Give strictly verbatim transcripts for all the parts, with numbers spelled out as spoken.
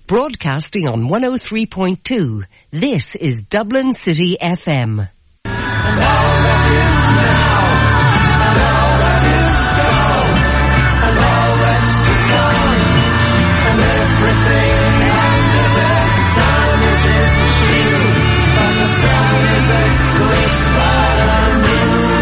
Broadcasting on one oh three point two. This is Dublin City F M. And all that is now, and all that is gone, and all that's to come, and everything under the sun is in shield, and the sun is eclipsed by the moon.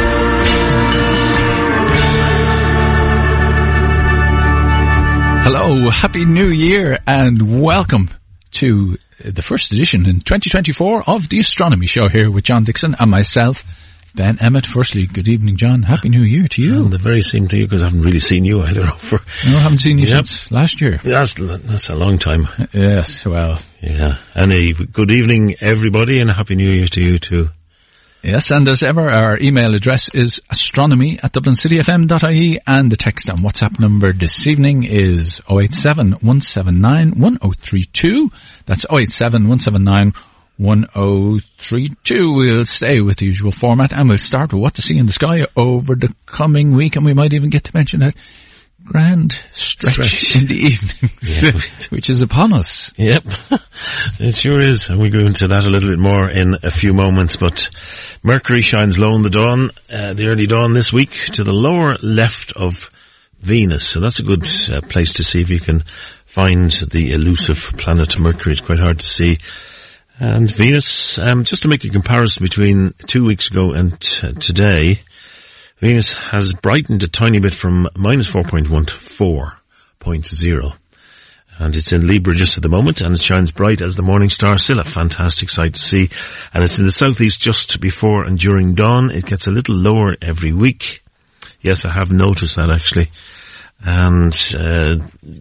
Hello, Happy New Year, and welcome to the first edition in twenty twenty-four of the Astronomy Show here with John Dixon and myself, Ben Emmett. Firstly, good evening, John. Happy New Year to you. And the very same to you, because I haven't really seen you either. Over. No, I haven't seen you yep. since last year. That's, that's a long time. Yes, well. Yeah. And a good evening, everybody, and a Happy New Year to you too. Yes, and as ever, our email address is astronomy at dublin city f m dot I E, and the text and WhatsApp number this evening is oh eight seven, one seven nine, one oh three two. That's oh eight seven, one seven nine, one oh three two. We'll stay with the usual format, and we'll start with what to see in the sky over the coming week, and we might even get to mention that grand stretch, stretch. in the evenings, yep. which is upon us. Yep, it sure is, and we'll go into that a little bit more in a few moments. But Mercury shines low in the dawn, uh, the early dawn this week, to the lower left of Venus. So that's a good uh, place to see if you can find the elusive planet Mercury. It's quite hard to see. And Venus, um, just to make a comparison between two weeks ago and t- today, Venus has brightened a tiny bit from minus four point one to four point zero. And it's in Libra just at the moment, and it shines bright as the morning star. Still a fantastic sight to see. And it's in the southeast just before and during dawn. It gets a little lower every week. Yes, I have noticed that actually. And uh,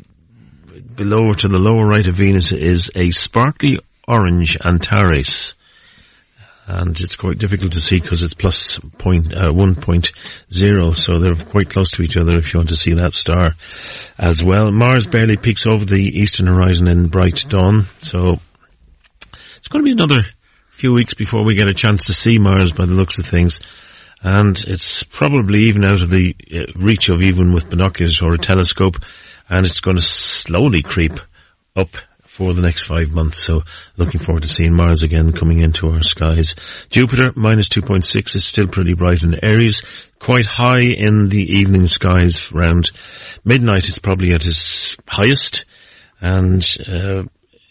below to the lower right of Venus is a sparkly orange Antares. And it's quite difficult to see because it's plus point, uh, one point zero, so they're quite close to each other if you want to see that star as well. Mars barely peeks over the eastern horizon in bright dawn, so it's going to be another few weeks before we get a chance to see Mars by the looks of things. And it's probably even out of the reach of even with binoculars or a telescope, and it's going to slowly creep up for the next five months. So looking forward to seeing Mars again coming into our skies. Jupiter, minus two point six, is still pretty bright in Aries. Quite high in the evening skies around midnight. It's probably at its highest. And uh,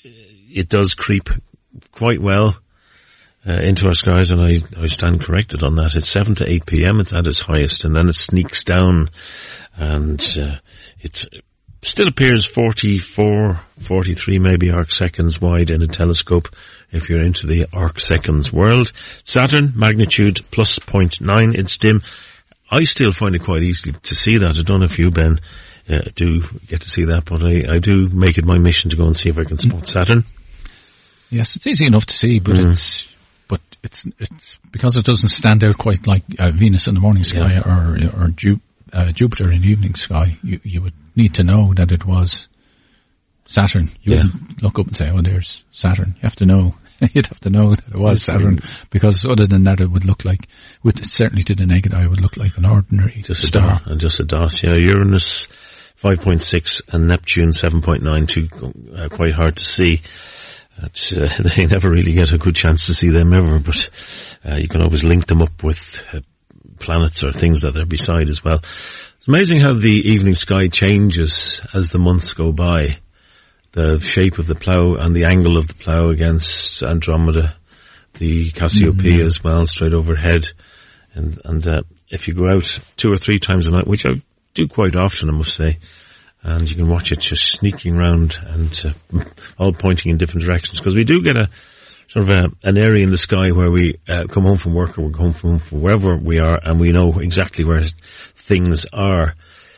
it does creep quite well uh, into our skies. And I, I stand corrected on that. It's seven to eight p.m. It's at its highest. And then it sneaks down. And uh, it's... still appears forty-four, forty-three maybe arc seconds wide in a telescope if you're into the arc seconds world. Saturn, magnitude plus zero point nine, it's dim. I still find it quite easy to see that. I don't know if you, Ben, uh, do get to see that, but I, I do make it my mission to go and see if I can spot Saturn. Yes, it's easy enough to see, but mm. it's, but it's, it's, because it doesn't stand out quite like uh, Venus in the morning sky yeah. or, or Ju- uh, Jupiter in the evening sky, you, you would need to know that it was Saturn. You yeah. wouldn't look up and say, oh, there's Saturn. You have to know. You'd have to know that it was Saturn, because other than that it would look like, with certainly to the naked eye, it would look like an ordinary just star. A dot, and just a dot. Yeah, Uranus five point six and Neptune seven point nine, too, uh, quite hard to see. That's, uh, they never really get a good chance to see them ever, but uh, you can always link them up with uh, planets or things that they're beside as well. It's amazing how the evening sky changes as the months go by. The shape of the plough and the angle of the plough against Andromeda, the Cassiopeia mm-hmm. as well, straight overhead. And, and uh, if you go out two or three times a night, which I do quite often, I must say, and you can watch it just sneaking around and uh, all pointing in different directions, because we do get a sort of a, an area in the sky where we uh, come home from work or we come from, from wherever we are, and we know exactly where things are.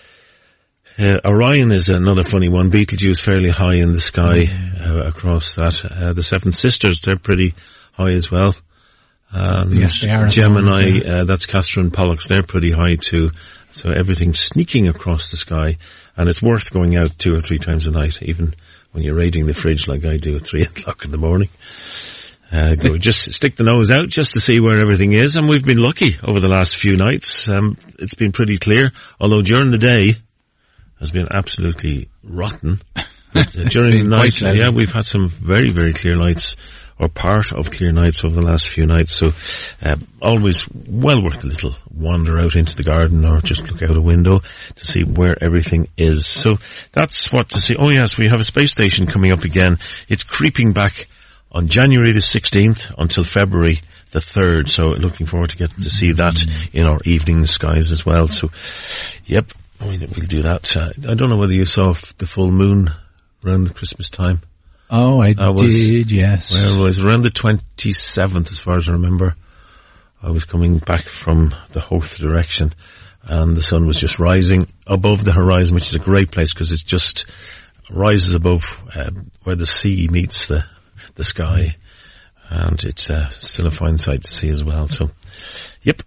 Uh, Orion is another funny one. Betelgeuse fairly high in the sky uh, across that. Uh, the Seven Sisters, they're pretty high as well. Um, yes, they are. Gemini, uh, that's Castor and Pollux, they're pretty high too. So everything's sneaking across the sky, and it's worth going out two or three times a night, even when you're raiding the fridge like I do at three o'clock in the morning. Uh, go, just stick the nose out just to see where everything is, and we've been lucky over the last few nights. Um, it's been pretty clear, although during the day has been absolutely rotten. But, uh, during the Been quite night, cloudy. yeah, we've had some very, very clear nights, or part of clear nights over the last few nights. So, uh, always well worth a little wander out into the garden or just look out a window to see where everything is. So that's what to see. Oh yes, we have a space station coming up again. It's creeping back on January the sixteenth until February the third. So looking forward to getting to see that in our evening skies as well. So, yep, we'll do that. Uh, I don't know whether you saw f- the full moon around the Christmas time. Oh, I That was- did, yes. Well, it was around the twenty-seventh, as far as I remember. I was coming back from the Hoth direction, and the sun was just rising above the horizon, which is a great place because it just rises above uh, where the sea meets the the sky, and it's uh, still a fine sight to see as well. So, yep.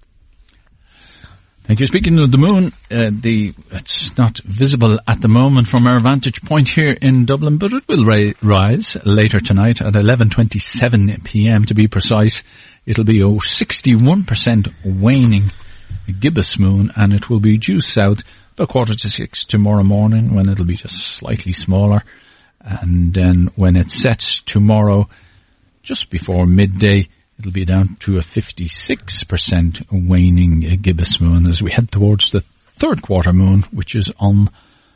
Thank you. Speaking of the moon, uh, the it's not visible at the moment from our vantage point here in Dublin, but it will ra- rise later tonight at eleven twenty-seven p.m. to be precise. It'll be a sixty-one percent waning gibbous moon, and it will be due south about quarter to six tomorrow morning, when it'll be just slightly smaller. And then when it sets tomorrow, just before midday, it'll be down to a fifty-six percent waning gibbous moon as we head towards the third quarter moon, which is on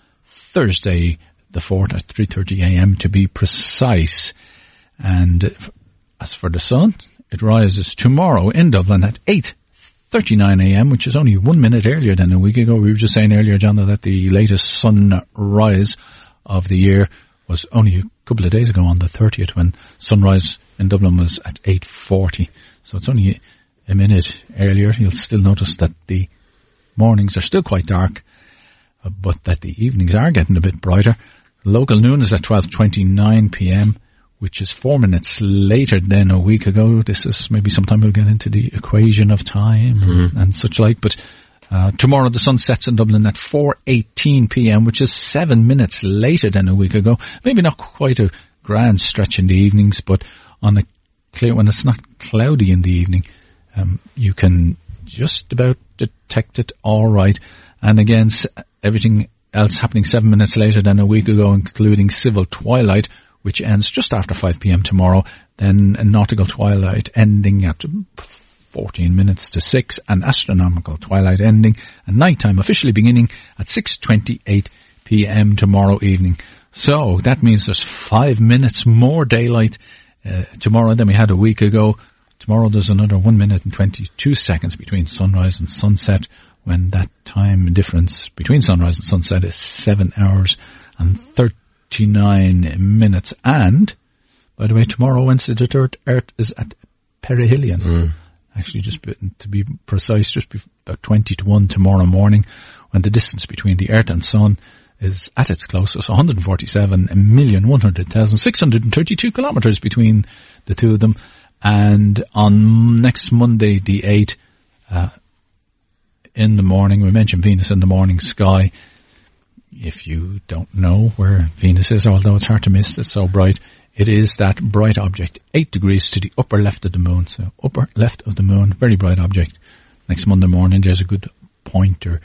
Thursday the fourth at three thirty a.m. to be precise. And as for the sun, it rises tomorrow in Dublin at eight thirty-nine a.m., which is only one minute earlier than a week ago. We were just saying earlier, John, that the latest sunrise of the year was only a couple of days ago on the thirtieth, when sunrise in Dublin was at eight forty. So it's only a minute earlier. You'll still notice that the mornings are still quite dark, uh, but that the evenings are getting a bit brighter. Local noon is at twelve twenty-nine p.m., which is four minutes later than a week ago. This is maybe sometime we'll get into the equation of time and, Mm. and such like, but Uh, tomorrow the sun sets in Dublin at four eighteen p.m., which is seven minutes later than a week ago. Maybe not quite a grand stretch in the evenings, but on a clear, when it's not cloudy in the evening, um, you can just about detect it all right. And again, s- everything else happening seven minutes later than a week ago, including civil twilight, which ends just after five p.m. tomorrow, then a nautical twilight ending at fourteen minutes to six, and astronomical twilight ending, and nighttime officially beginning at six twenty-eight p.m. tomorrow evening. So that means there's five minutes more daylight uh, tomorrow than we had a week ago. Tomorrow there's another one minute and twenty-two seconds between sunrise and sunset, when that time difference between sunrise and sunset is seven hours and thirty-nine minutes. And, by the way, tomorrow, Wednesday the third, Earth is at perihelion. Mm. Actually, just be- to be precise, just be about twenty to one tomorrow morning, when the distance between the Earth and Sun is at its closest, one hundred forty-seven million one hundred thousand six hundred thirty-two kilometres between the two of them. And on next Monday, the eighth, uh, in the morning, we mentioned Venus in the morning sky. If you don't know where Venus is, although it's hard to miss, it's so bright, it is that bright object, eight degrees to the upper left of the moon. So upper left of the moon, very bright object. Next Monday morning, there's a good pointer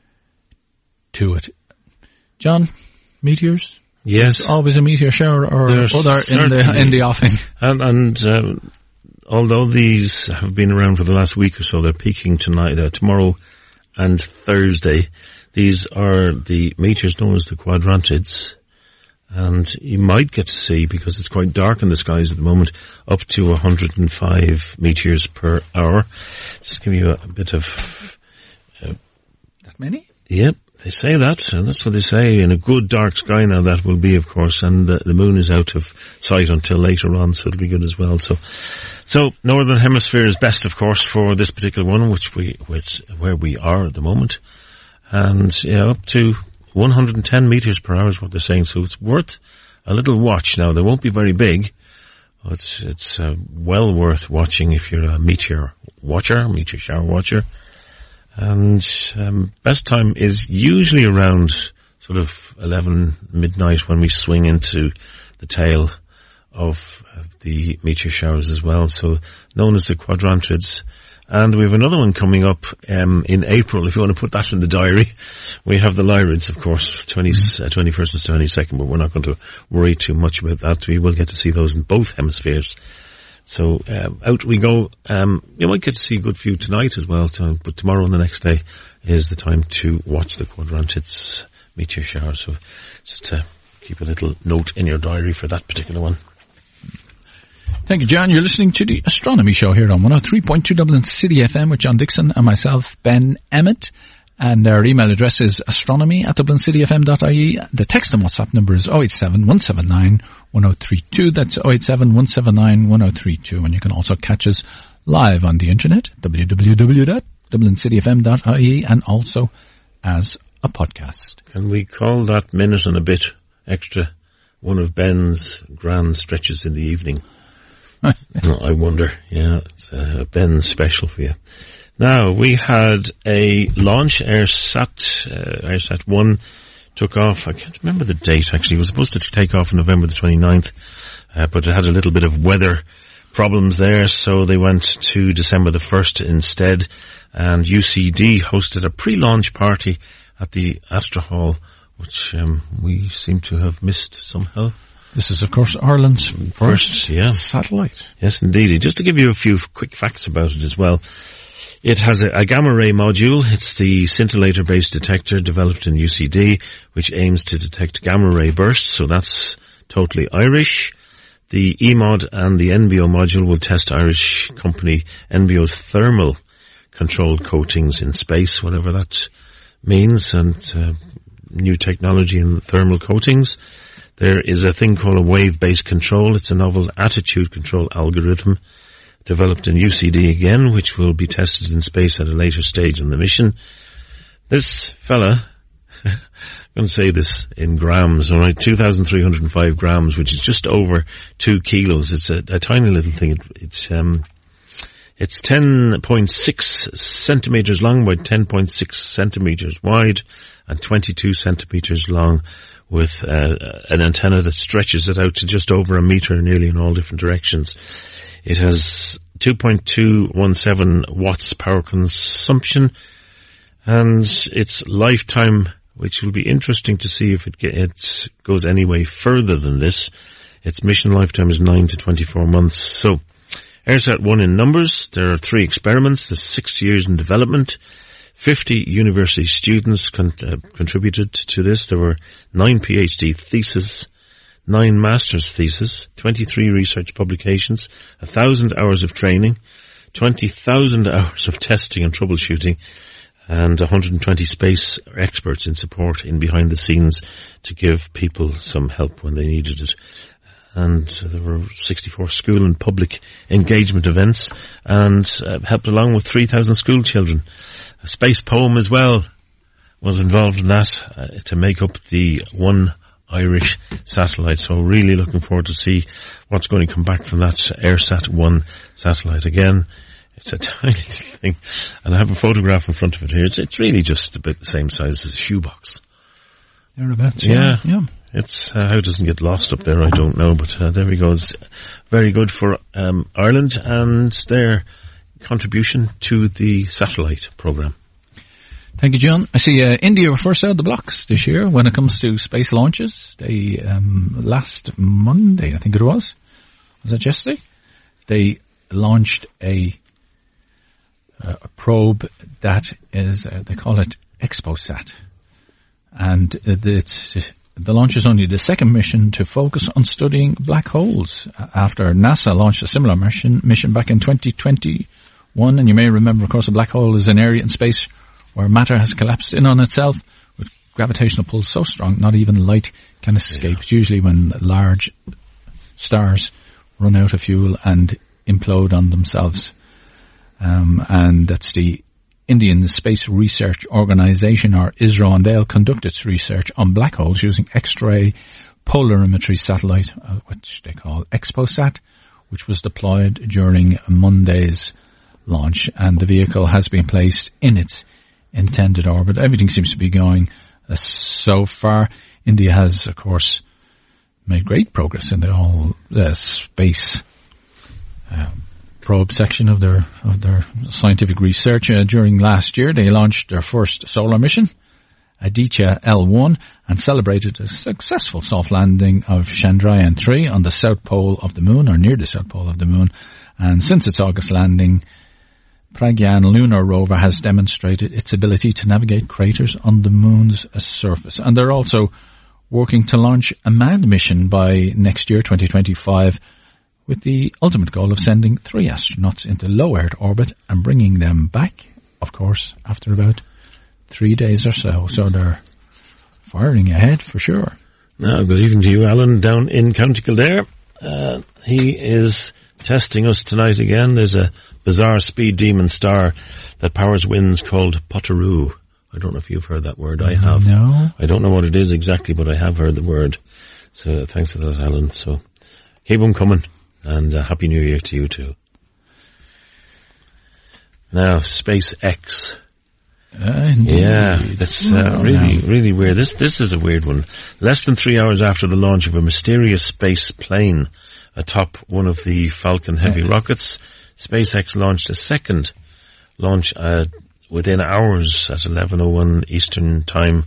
to it. John, meteors? Yes. Always a meteor shower or There's other in the certainly- in the offing. And, and uh, although these have been around for the last week or so, they're peaking tonight, uh, tomorrow and Thursday. These are the meteors known as the quadrantids. And you might get to see, because it's quite dark in the skies at the moment, up to one hundred five meteors per hour. Just give you a, a bit of... Uh, That many? Yep, they say that, and that's what they say. In a good dark sky now, that will be, of course, and the, the moon is out of sight until later on, so it'll be good as well. So, so Northern Hemisphere is best, of course, for this particular one, which we, which, where we are at the moment. And, yeah, up to one hundred ten meters per hour is what they're saying, so it's worth a little watch. Now, they won't be very big, but it's, it's uh, well worth watching if you're a meteor watcher, meteor shower watcher. And um, best time is usually around sort of eleven midnight, when we swing into the tail of, of the meteor showers as well. So known as the quadrantids, And we have another one coming up um, in April, if you want to put that in the diary. We have the Lyrids, of course, twentieth, uh, twenty-first and twenty-second, but we're not going to worry too much about that. We will get to see those in both hemispheres. So um, out we go. Um, you might get to see a good few tonight as well, to, but tomorrow and the next day is the time to watch the Quadrantids Meteor Shower. So just to keep a little note in your diary for that particular one. Thank you, John. You're listening to the Astronomy Show here on one oh three point two Dublin City F M with John Dixon and myself, Ben Emmett. And our email address is astronomy at dublin city f m dot i e. The text and WhatsApp number is oh eight seven, one seven nine, one oh three two. That's oh eight seven, one seven nine, one oh three two. And you can also catch us live on the internet, w w w dot dublin city f m dot i e, and also as a podcast. Can we call that minute and a bit extra one of Ben's grand stretches in the evening? I wonder. Yeah, it's a Ben special for you. Now, we had a launch. AirSat, uh, AirSat one took off. I can't remember the date, actually. It was supposed to take off on November the twenty-ninth, uh, but it had a little bit of weather problems there, so they went to December the first instead. And U C D hosted a pre-launch party at the Astra Hall, which um, we seem to have missed somehow. This is, of course, Ireland's first, first yeah. satellite. Yes, indeed. Just to give you a few quick facts about it as well. It has a, a gamma ray module. It's the scintillator-based detector developed in U C D, which aims to detect gamma ray bursts, so that's totally Irish. The E MOD and the N B O module will test Irish company N B O's thermal controlled coatings in space, whatever that means, and uh, new technology in thermal coatings. There is a thing called a wave-based control. It's a novel attitude control algorithm developed in U C D again, which will be tested in space at a later stage in the mission. This fella, I'm going to say this in grams, all right, two thousand three hundred five grams, which is just over two kilos. It's a, a tiny little thing. It, it's um, it's ten point six centimeters long by ten point six centimeters wide and twenty-two centimeters long, with uh, an antenna that stretches it out to just over a meter nearly in all different directions. It has two point two one seven watts power consumption, and its lifetime, which will be interesting to see if it, get, it goes any way further than this, its mission lifetime is nine to twenty-four months. So, AirSat one in numbers. There are three experiments. There's six years in development. fifty university students con- uh, contributed to this. There were nine PhD theses, nine master's theses, twenty-three research publications, one thousand hours of training, twenty thousand hours of testing and troubleshooting, and one hundred twenty space experts in support in behind the scenes to give people some help when they needed it. And there were sixty-four school and public engagement events, and uh, helped along with three thousand school children. A space poem as well was involved in that uh, to make up the one Irish satellite. So really looking forward to see what's going to come back from that AirSat one satellite. Again, it's a tiny thing, and I have a photograph in front of it here. It's, it's really just about the same size as a shoebox. Thereabouts, yeah. yeah. It's uh, how it doesn't get lost up there, I don't know, but uh, there we go. It's very good for um, Ireland and their contribution to the satellite program. Thank you, John. I see uh, India were first out of the blocks this year when it comes to space launches. They um, last Monday, I think it was. Was that yesterday? They launched a, uh, a probe that is, uh, they call it ExpoSat. And uh, it's, the launch is only the second mission to focus on studying black holes after NASA launched a similar mission, mission back in twenty twenty-one. And you may remember, of course, a black hole is an area in space where matter has collapsed in on itself with gravitational pull so strong not even light can escape. Yeah. It's usually when large stars run out of fuel and implode on themselves. Um, and that's the Indian Space Research Organization, or ISRO, and they'll conduct its research on black holes using X-ray polarimetry satellite, uh, which they call ExpoSat, which was deployed during Monday's launch, and the vehicle has been placed in its intended orbit. Everything seems to be going uh, so far. India has, of course, made great progress in the whole uh, space uh, probe section of their of their scientific research. Uh, during last year, they launched their first solar mission, Aditya L one, and celebrated a successful soft landing of Chandrayaan three on the south pole of the moon, or near the south pole of the moon. And since its August landing, Pragyan lunar rover has demonstrated its ability to navigate craters on the moon's surface. And they're also working to launch a manned mission by next year, twenty twenty-five, with the ultimate goal of sending three astronauts into low Earth orbit and bringing them back, of course, after about three days or so. So they're firing ahead for sure. Now, good evening to you, Alan, down in County Kildare. Uh, he is testing us tonight again. There's a bizarre speed demon star that powers winds called Potteroo. I don't know if you've heard that word. I have. No. I don't know what it is exactly, but I have heard the word. So thanks for that, Alan. So keep on coming, and uh, Happy New Year to you too. Now, SpaceX. Uh, yeah, that's uh, really, really weird. This this is a weird one. Less than three hours after the launch of a mysterious space plane atop one of the Falcon Heavy rockets, SpaceX launched a second launch uh, within hours at eleven oh one Eastern Time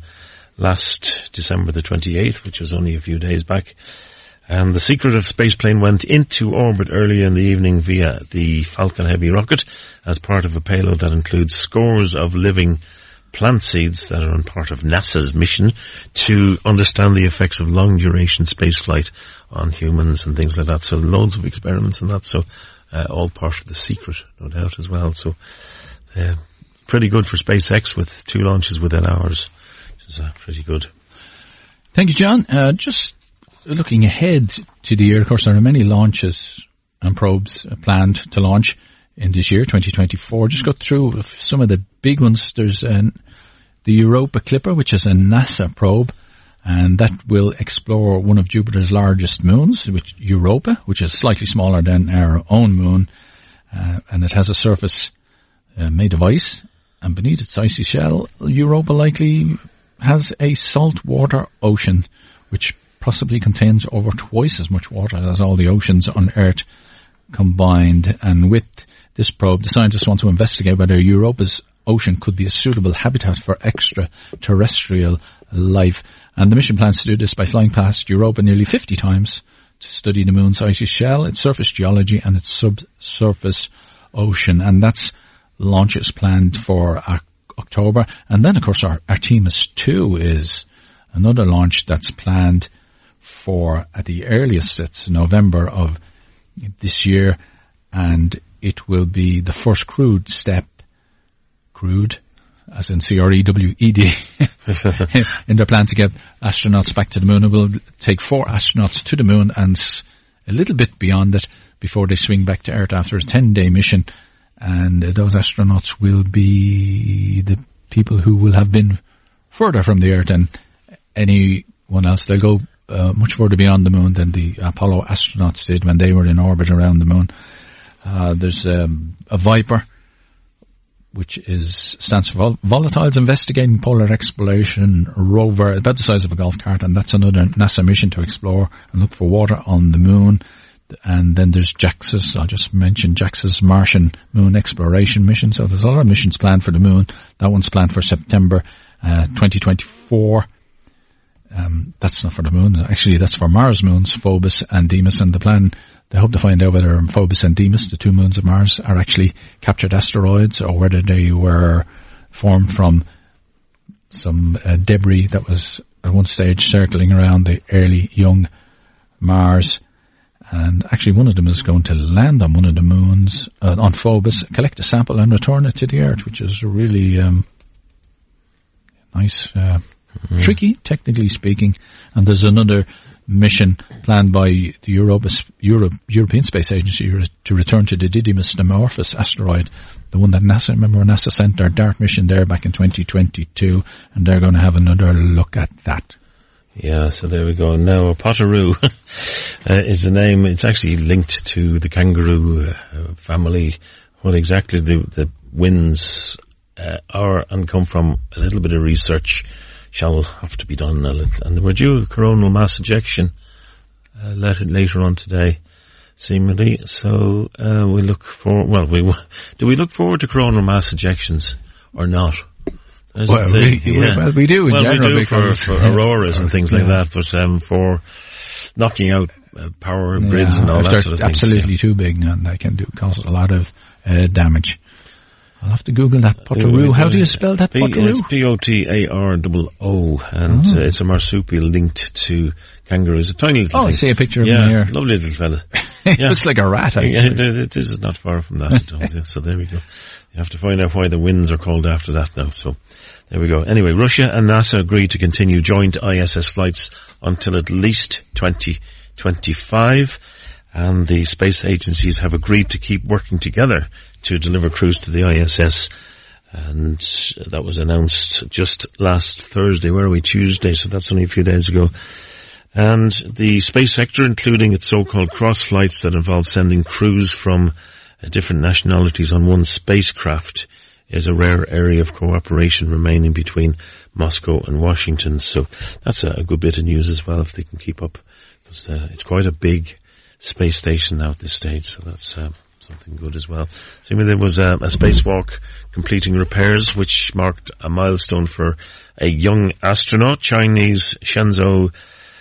last December the twenty-eighth, which was only a few days back. And the secretive space plane went into orbit earlier in the evening via the Falcon Heavy rocket as part of a payload that includes scores of living plant seeds that are on part of NASA's mission to understand the effects of long-duration spaceflight on humans and things like that. So loads of experiments and that. So uh, all part of the secret, no doubt, as well. So uh, pretty good for SpaceX with two launches within hours, which is uh, pretty good. Thank you, John. Uh, just looking ahead to the year, of course, there are many launches and probes planned to launch in this year, twenty twenty-four. Just go through some of the big ones. There's an, the Europa Clipper, which is a NASA probe, and that will explore one of Jupiter's largest moons, which Europa, which is slightly smaller than our own moon, uh, and it has a surface uh, made of ice, and beneath its icy shell, Europa likely has a saltwater ocean, which possibly contains over twice as much water as all the oceans on Earth combined. And with this probe, the scientists want to investigate whether Europa's ocean could be a suitable habitat for extraterrestrial life. And the mission plans to do this by flying past Europa nearly fifty times to study the moon's icy shell, its surface geology, and its subsurface ocean. And that's launches planned for uh, October. And then, of course, our Artemis two is another launch that's planned for, at the earliest, it's November of this year, and it will be the first crewed step, crewed, as in C R E W E D, in their plan to get astronauts back to the moon. It will take four astronauts to the moon and a little bit beyond it before they swing back to Earth after a ten-day mission, and those astronauts will be the people who will have been further from the Earth than anyone else. They'll go uh, much further beyond the moon than the Apollo astronauts did when they were in orbit around the moon. Uh, there's um, a Viper, which is stands for Vol- Volatiles Investigating Polar Exploration Rover, about the size of a golf cart, and that's another NASA mission to explore and look for water on the moon. And then there's JAXA's, I'll just mention JAXA's Martian Moon Exploration Mission. So there's a lot of missions planned for the moon. That one's planned for September uh, twenty twenty-four. Um, that's not for the moon. Actually, that's for Mars moons, Phobos and Deimos. And the plan, they hope to find out whether Phobos and Deimos, the two moons of Mars, are actually captured asteroids or whether they were formed from some uh, debris that was at one stage circling around the early young Mars. And actually one of them is going to land on one of the moons, uh, on Phobos, collect a sample and return it to the Earth, which is really um, nice, uh, mm. tricky, technically speaking. And there's another mission planned by the Europa, Europe, European Space Agency to return to the Didymos Dimorphos asteroid, the one that NASA, remember NASA sent their DART mission there back in twenty twenty-two, and they're going to have another look at that. Yeah, so there we go. Now, a Potteroo uh, is the name. It's actually linked to the kangaroo uh, family. What exactly the, the winds uh, are and come from, a little bit of research shall have to be done. And we're due coronal mass ejection uh, later on today. seemingly. So, uh, we look for, well, we, do we look forward to coronal mass ejections or not? There's Well, the we, thing, we- yeah. well, we do in Well, general we do for, because- for auroras and things like Yeah. that, but, um, for knocking out uh, power Yeah, grids and all if that they're sort of thing. absolutely too big, and they can do cause a lot of uh, damage. I'll have to Google that Potaroo. How do you spell that P- Potaroo? It's P O T A R O O, and Oh. uh, it's a marsupial linked to kangaroos. A tiny little Oh, I thing. see a picture of yeah, him here. lovely little fella. It Yeah. looks like a rat, actually. Yeah, it, it is not far from that. It does, yeah. So there we go. You have to find out why the winds are called after that now. So there we go. Anyway, Russia and NASA agreed to continue joint I S S flights until at least twenty twenty-five. And the space agencies have agreed to keep working together to deliver crews to the I S S. And that was announced just last Thursday. Where are we? Tuesday. So that's only a few days ago. And the space sector, including its so-called cross flights that involve sending crews from uh, different nationalities on one spacecraft, is a rare area of cooperation remaining between Moscow and Washington. So that's a, a good bit of news as well, if they can keep up, because uh, it's quite a big space station now at this stage. So that's uh, something good as well. So I mean, there was uh, a spacewalk completing repairs, which marked a milestone for a young astronaut, Chinese Shenzhou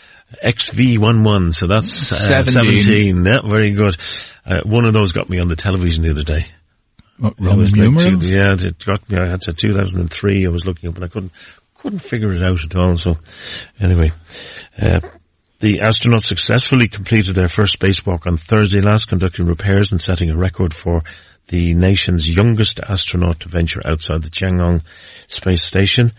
X V eleven. So that's uh, seventeen. seventeen. Yeah, very good. Uh, one of those got me on the television the other day. What, It Roman was like numerals? two, yeah, it got me. I had to two thousand three. I was looking up, and I couldn't couldn't figure it out at all. So, anyway, uh, the astronauts successfully completed their first spacewalk on Thursday last, conducting repairs and setting a record for the nation's youngest astronaut to venture outside the Tiangong space station.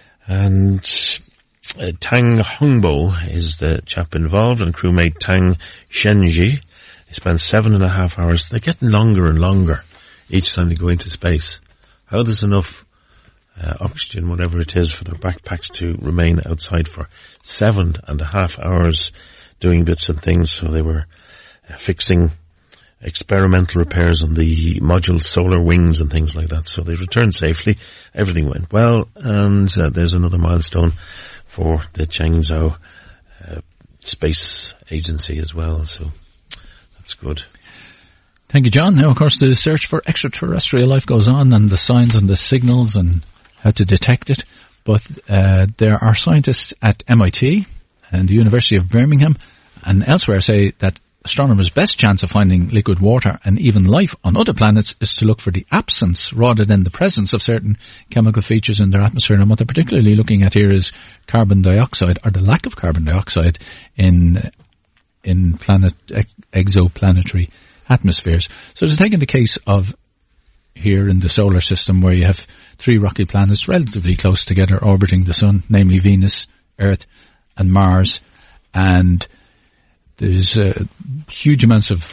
And uh, Tang Hongbo is the chap involved, and crewmate Tang Shenji. They spent seven and a half hours. They're getting longer and longer each time they go into space. How there's enough uh, oxygen, whatever it is, for their backpacks to remain outside for seven and a half hours doing bits and things. So they were uh, fixing experimental repairs on the module solar wings and things like that. So they returned safely. Everything went well. And uh, there's another milestone for the Changzhou uh, Space Agency as well. So that's good. Thank you, John. Now, of course, the search for extraterrestrial life goes on, and the signs and the signals and how to detect it. But uh, there are scientists at M I T and the University of Birmingham and elsewhere say that astronomers' best chance of finding liquid water and even life on other planets is to look for the absence rather than the presence of certain chemical features in their atmosphere. And what they're particularly looking at here is carbon dioxide, or the lack of carbon dioxide in in planet ex- exoplanetary atmospheres. So they're taking the case of here in the solar system, where you have three rocky planets relatively close together orbiting the sun, namely Venus, Earth and Mars, and there's uh, huge amounts of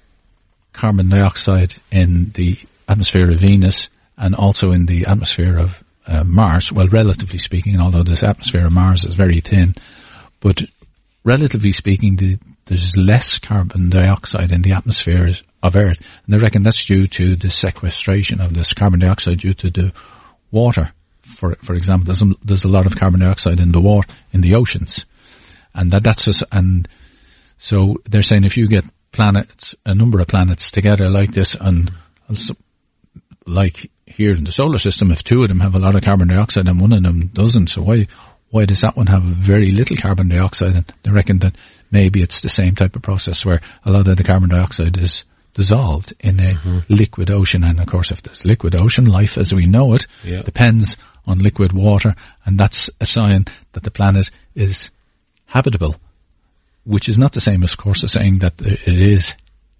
carbon dioxide in the atmosphere of Venus and also in the atmosphere of uh, Mars. Well, relatively speaking, although this atmosphere of Mars is very thin, but relatively speaking, the there's less carbon dioxide in the atmosphere of Earth. And they reckon that's due to the sequestration of this carbon dioxide due to the water. For for example, there's a, there's a lot of carbon dioxide in the water, in the oceans. And that, that's just, and so they're saying if you get planets, a number of planets together like this, and also like here in the solar system, if two of them have a lot of carbon dioxide and one of them doesn't, so why, why does that one have very little carbon dioxide? And they reckon that maybe it's the same type of process where a lot of the carbon dioxide is dissolved in a mm-hmm. liquid ocean. And of course, if there's liquid ocean, life as we know it yeah. depends on liquid water, and that's a sign that the planet is habitable, which is not the same, of course, as saying that it is,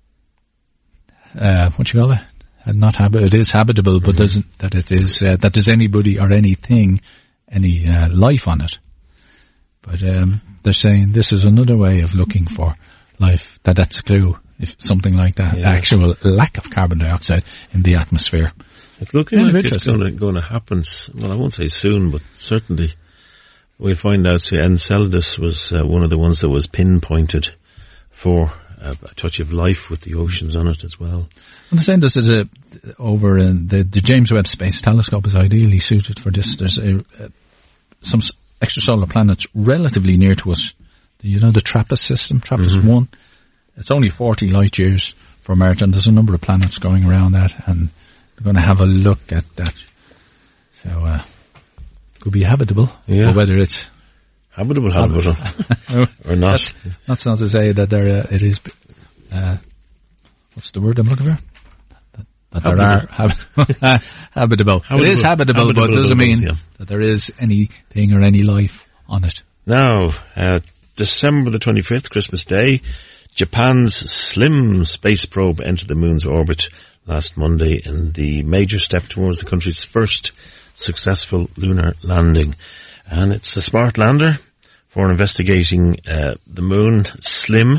uh, what you call it? Not habit, it is habitable, but mm-hmm. doesn't, that it is, uh, that there's anybody or anything, any, uh, life on it. But, um, they're saying this is another way of looking for life, that that's a clue, if something like that, yeah. actual lack of carbon dioxide in the atmosphere. It's looking yeah, like it's gonna, gonna happen, well, I won't say soon, but certainly we'll find out. So Enceladus was uh, one of the ones that was pinpointed for uh, a touch of life with the oceans on it as well. I'm saying this is a, over in the, the James Webb Space Telescope is ideally suited for this. There's a, uh, some extrasolar planets relatively near to us. You know, the TRAPPIST system, TRAPPIST mm-hmm. one, it's only forty light years from Earth, and there's a number of planets going around that, and they're going to have a look at that. So, uh, could be habitable, Yeah. or whether it's Habitable, habitable. Or not. That's, that's not to say that there uh, it is. Uh, what's the word I'm looking for? That, that there are hab- habitable. Habitable. It is habitable, but it doesn't mean yeah. that there is anything or any life on it. Now, uh, December the twenty-fifth, Christmas Day, Japan's Slim space probe entered the moon's orbit last Monday in the major step towards the country's first successful lunar landing. And it's a smart lander for investigating uh, the moon. Slim,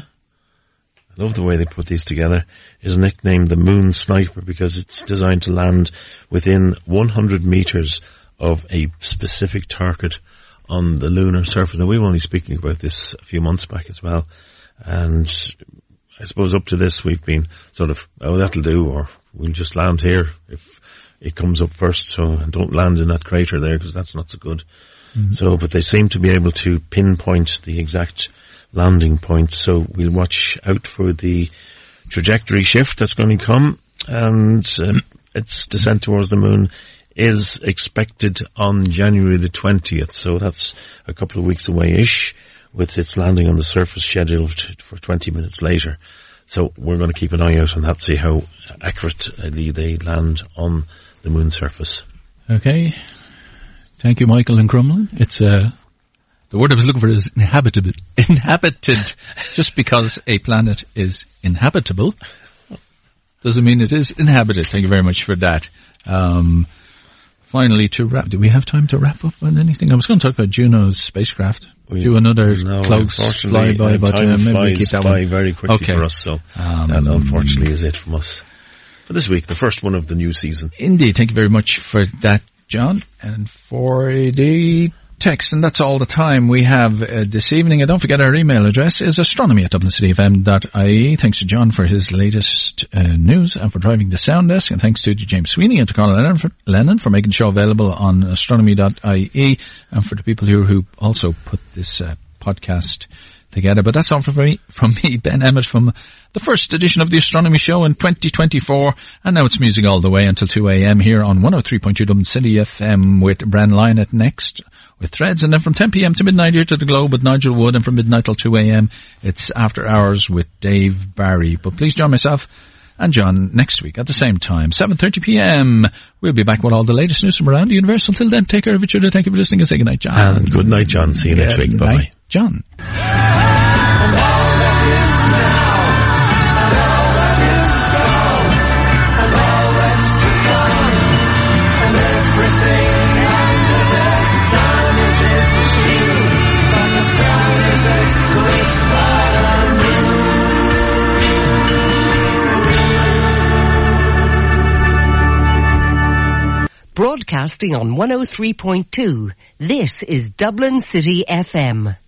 I love the way they put these together, is nicknamed the Moon Sniper because it's designed to land within one hundred meters of a specific target on the lunar surface. And we were only speaking about this a few months back as well. And I suppose up to this we've been sort of, oh, that'll do, or we'll just land here if it comes up first. So don't land in that crater there because that's not so good. Mm-hmm. So, but they seem to be able to pinpoint the exact landing point. So we'll watch out for the trajectory shift that's going to come, and uh, its descent towards the moon is expected on January the twentieth. So that's a couple of weeks away-ish, with its landing on the surface scheduled for twenty minutes later. So we're going to keep an eye out on that, see how accurately they land on the moon surface. Okay. Thank you, Michael and Crumlin. It's, uh, the word I was looking for is inhabited. Inhabited. Just because a planet is inhabitable doesn't mean it is inhabited. Thank you very much for that. Um, finally, to wrap, do we have time to wrap up on anything? I was going to talk about Juno's spacecraft. We, do another no, close fly by, but time uh, maybe flies we keep that by one very quickly okay. for us. So um, that unfortunately is it from us for this week, the first one of the new season. Indeed. Thank you very much for that, John, and for the text. And that's all the time we have uh, this evening. And don't forget our email address is astronomy at dublin city f m dot I E. Thanks to John for his latest uh, news and for driving the sound desk. And thanks to James Sweeney and to Colin Lennon for, Lennon for making the show available on astronomy dot I E, and for the people here who also put this uh, podcast together. But that's all from me, from me, Ben Emmett, from the first edition of the Astronomy Show in twenty twenty-four. And now it's music all the way until two a.m. here on one oh three point two Dublin City F M with Bran Lynett next with Threads. And then from ten p.m. to midnight here to the Globe with Nigel Wood. And from midnight till two a.m. it's After Hours with Dave Barry. But please join myself and John next week at the same time, seven thirty p.m. We'll be back with all the latest news from around the universe. Until then, take care of each other. Thank you for listening and say good night, John. And good night, John. See you next Good week. Bye-bye. night, John. Broadcasting on one oh three point two, this is Dublin City F M.